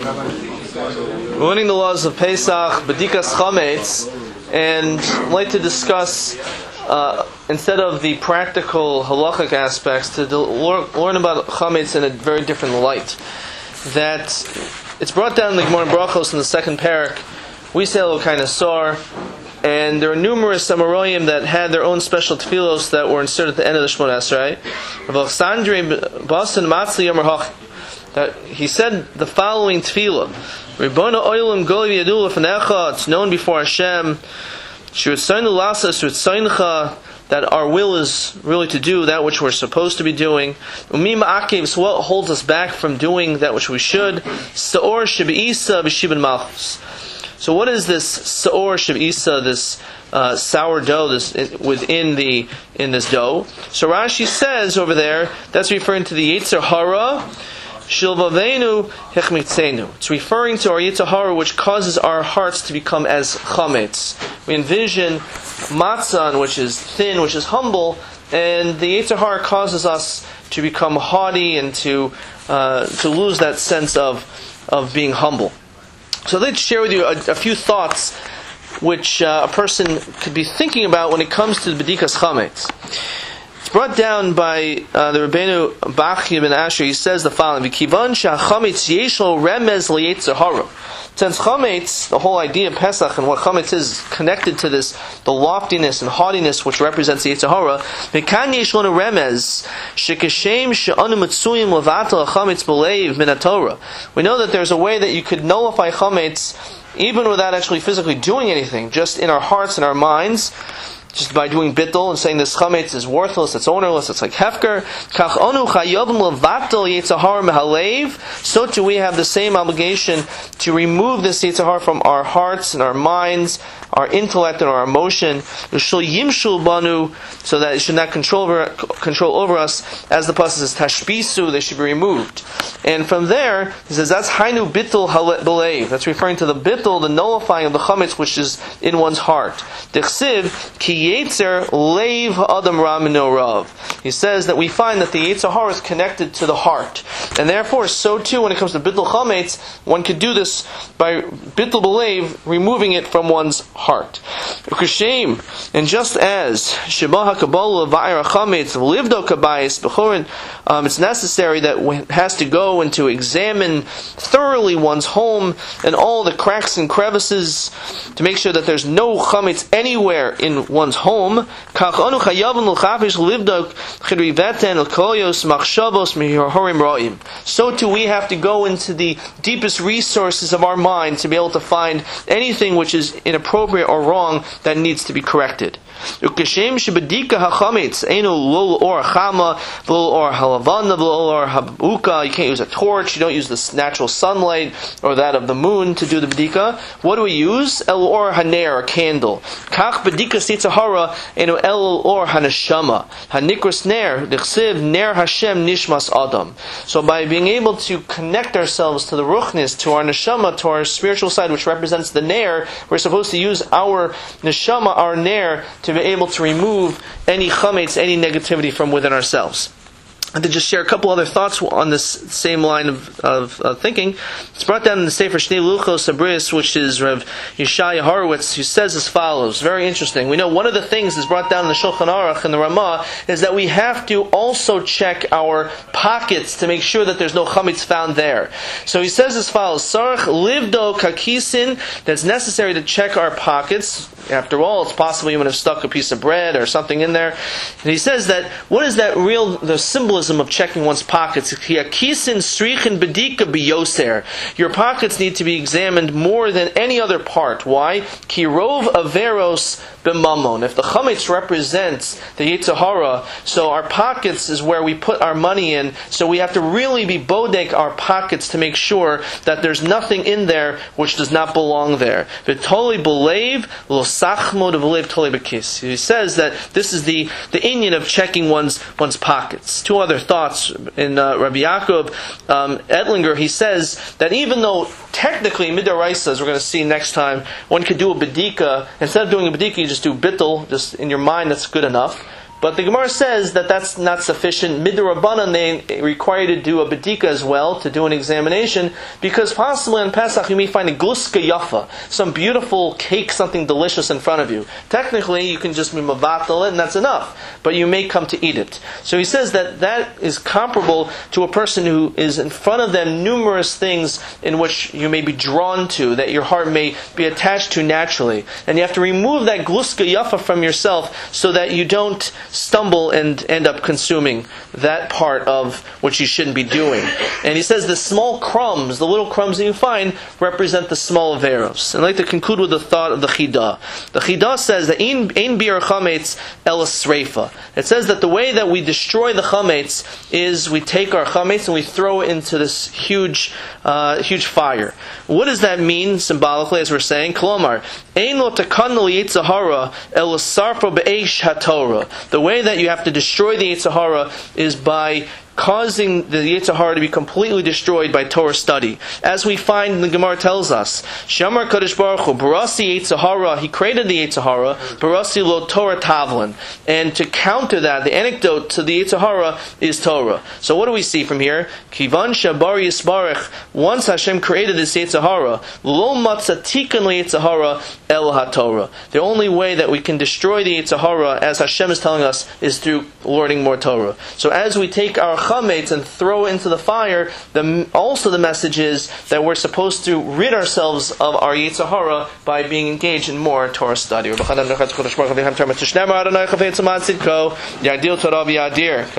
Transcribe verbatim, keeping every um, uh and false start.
We're learning the laws of Pesach, Bedikas Chametz, and I'd like to discuss, uh, instead of the practical halachic aspects, to learn about Chametz in a very different light. That it's brought down in the Gemara Brachos in the second parak. We say a kind of sore, and there are numerous Amoraim that had their own special tefillos that were inserted at the end of the Shemona Esrei. That he said the following tefillah: Ribbona oilam goli v'yadu l'fanecha. It's known before Hashem. Shirutzainu lasa shirutzaincha. That our will is really to do that which we're supposed to be doing. Umima akev. So what holds us back from doing that which we should? Saor sheb'isa v'shibin malchus. So what is this saor sheb'isa? This uh, sourdough, this within the in this dough. So Rashi says over there that's referring to the Yetzer Hara. Shilvavenu hechmitzenu. It's referring to our Yetzer Hara, which causes our hearts to become as chametz. We envision matzah, which is thin, which is humble, and the Yetzer Hara causes us to become haughty and to uh, to lose that sense of of being humble. So I'd like to share with you a, a few thoughts which uh, a person could be thinking about when it comes to the Bedikas Chametz. It's brought down by uh, the Rabbeinu Bachya ben Asher. He says the following: "V'kivan she'chametz yeshlo remez liyetzer hara." Since chametz, the whole idea of Pesach and what chametz is connected to this, the loftiness and haughtiness which represents the Yetzer Hara. V'kan yeshlo remez shekashem she'anu mitzuyim levatel chametz b'leiv min haTorah. We know that there's a way that you could nullify chametz even without actually physically doing anything, just in our hearts and our minds. Just by doing bittul and saying this chametz is worthless, it's ownerless, it's like hefker. Kach onu chayovim levatel Yetzer Hara mehalev. So too we have the same obligation to remove this Yetzer Hara from our hearts and our minds, our intellect and our emotion. Shel yimshul banu, so that it should not control over, control over us. As the pasuk says, tashbisu, they should be removed. And from there, he says that's hainu bittul belev. That's referring to the bittul, the nullifying of the chametz which is in one's heart. Dechsiv ki Yetzer leiv adam ramino rav. He says that we find that the Yetzer Hara is connected to the heart, and therefore, so too when it comes to bittul chametz, one could do this by bittul belev, removing it from one's heart. And just as sheba hakabala va'ira chametz livdo kabayis b'chorin, um, it's necessary that one has to go and to examine thoroughly one's home and all the cracks and crevices to make sure that there's no chametz anywhere in one's home. So too we have to go into the deepest resources of our mind to be able to find anything which is inappropriate or wrong that needs to be corrected. You can't use a torch, you don't use the natural sunlight or that of the moon to do the bedika. What do we use? El or haner, a candle. Kach bedikas Yetzer Hara enu el or haneshama. Hanikras ner, dichsiv ner Hashem nishmas adam. So by being able to connect ourselves to the ruchnis, to our neshama, to our spiritual side which represents the ner, we're supposed to use our neshama, our ner, to be able to remove any chametz, any negativity from within ourselves. And to just share a couple other thoughts on this same line of, of uh, thinking. It's brought down in the Sefer Shnei Luchos Abris, which is Rav Yeshaya Horowitz, who says as follows. Very interesting. We know one of the things that's brought down in the Shulchan Aruch and the Ramah is that we have to also check our pockets to make sure that there's no chametz found there. So he says as follows: Sarach livdo kakisin. That's necessary to check our pockets. After all, it's possible you would have stuck a piece of bread or something in there. And he says that what is that real the symbolism of checking one's pockets? Your pockets need to be examined more than any other part. Why? Kirov averos b'mamon. If the chametz represents the Yetzer Hara, so our pockets is where we put our money in. So we have to really be bodek our pockets to make sure that there's nothing in there which does not belong there. V'toli b'leiv lo sachmo d'v'leiv toli b'kis. He says that this is the the inyan of checking one's one's pockets. Two other thoughts in uh, Rabbi Yaakov um, Edlinger. He says that even though technically midaraisa, as we're going to see next time, one could do a bedika. Instead of doing a bedika, you just do bittul, just in your mind. That's good enough. But the Gemara says that that's not sufficient. Midrabanan, they require you to do a bedika as well, to do an examination, because possibly on Pesach you may find a gluska yafa, some beautiful cake, something delicious in front of you. Technically, you can just be mavatal it, and that's enough. But you may come to eat it. So he says that that is comparable to a person who is in front of them numerous things in which you may be drawn to, that your heart may be attached to naturally. And you have to remove that gluska yafa from yourself so that you don't stumble and end up consuming that part of what you shouldn't be doing. And he says the small crumbs, the little crumbs that you find, represent the small averos. And I'd like to conclude with the thought of the Chidah. The Chidah says that ein bir chametz el sreifa. It says that the way that we destroy the chametz is we take our chametz and we throw it into this huge, uh, huge fire. What does that mean symbolically, as we're saying? Kolomar, ein lo takan li yetzer hara el sarfa be'eish haTorah. The way that you have to destroy the Yetzer Hara is by causing the Yetzer Hara to be completely destroyed by Torah study. As we find, the Gemara tells us, Shamar Kadosh Baruch Hu, Barasi Yetzer Hara, He created the Yetzer Hara, Barasi lo Torah Tavlin. And to counter that, the anecdote to the Yetzer Hara is Torah. So what do we see from here? Kivan Shabar Yisbarech, once Hashem created this Yetzer Hara, Lo Matzah Tikkun Yetzer Hara El HaTorah. The only way that we can destroy the Yetzer Hara, as Hashem is telling us, is through learning more Torah. So as we take our chametz and throw into the fire, the, also the message is that we're supposed to rid ourselves of our Yetzer Hara by being engaged in more Torah study.